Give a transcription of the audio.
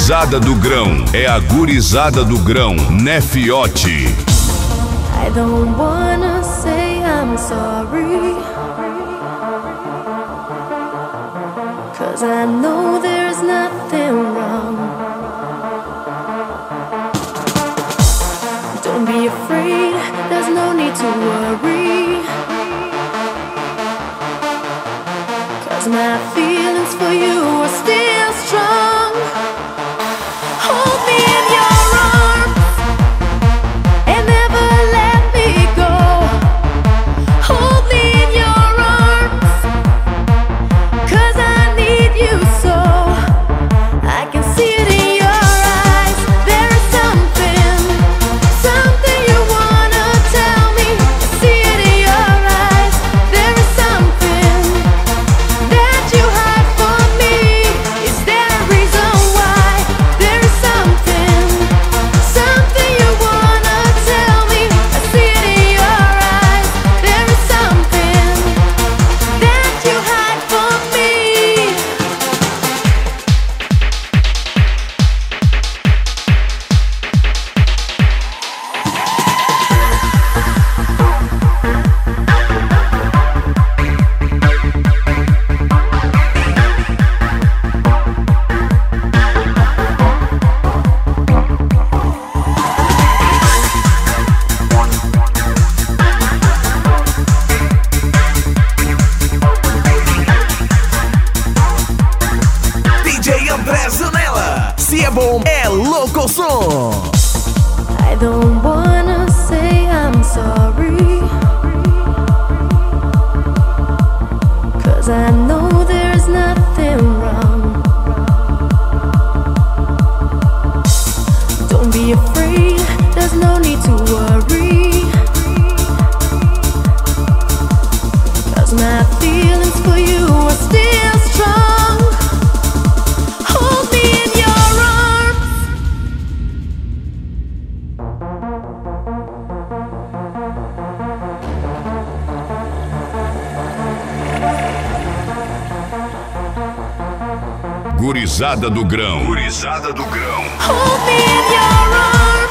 Gurizada do Grão, é a gurizada do Grão, Nefiote. I don't wanna say I'm sorry, 'cause I know there's nothing wrong. Don't be afraid, there's no need to worry, 'cause my feelings for you are still strong. Hold me in your arms and never let me go. Hold me in your arms, 'cause I need you so. I can see it in your eyes. There is something you wanna tell me. I see it in your eyes. There is something that you hide from me. Is there a reason why? There is something you wanna tell me. I see it in your eyes. There is something that you hide from me. DJ André Zanella, se é bom, é louco o som. I don't wanna say I'm sorry, 'cause I know there's nothing wrong. Don't be afraid, there's no need to worry, 'cause my feelings for you are still strong. Hold me in your arms. Gurizada do Grão. Gurizada do Grão. Hold me in your arms.